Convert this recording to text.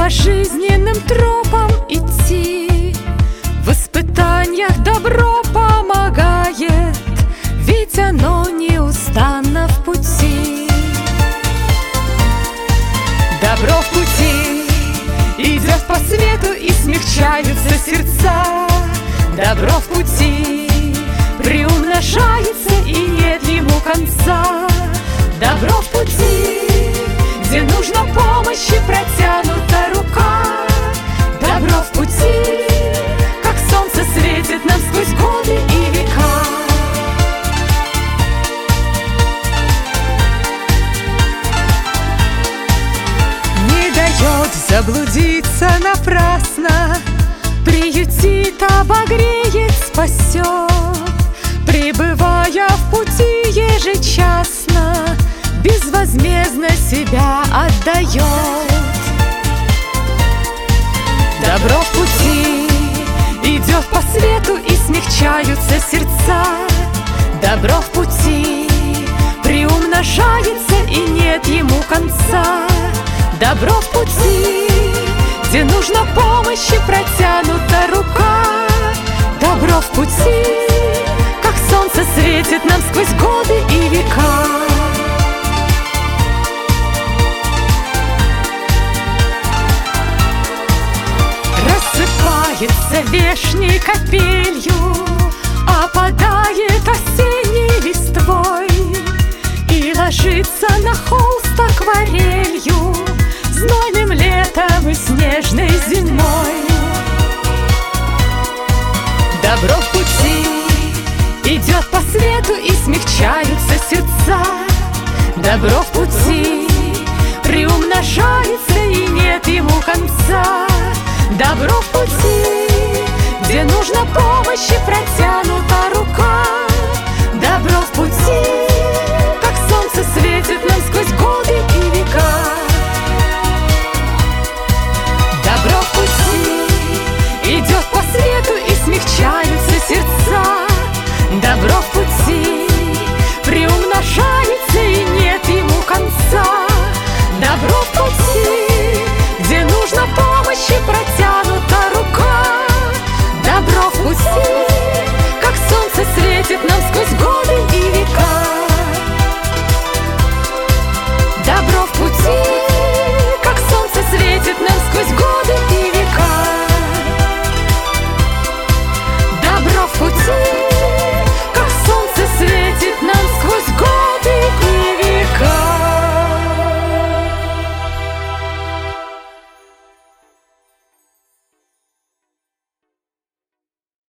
по жизненным тропам идти. В испытаниях добро помогает, ведь оно неустанно в пути. Добро в пути идет по свету, и смягчаются сердца. Добро в пути приумножается, и нет ему конца. Добро в пути, где нужно помощи, протянута рука. Добро в пути, как солнце светит нам сквозь годы и века. Не дает заблудиться напрасно, приютит, обогреет, спасет, пребывая в пути ежечасно, безвозмездно себя отдает. Добро в пути идет по свету, и смягчаются сердца. Добро в пути приумножается, и нет ему конца. Добро в пути, где нужно помощи, протянута рука. Добро в пути, как солнце светит нам сквозь годы и века. Рассыпается вешней капелью, опадает осенней листвой и ложится на холст акварелью, знойным летом и снежной зимой. Добро в пути идет по свету, и смягчаются сердца. Добро в пути приумножается, и нет ему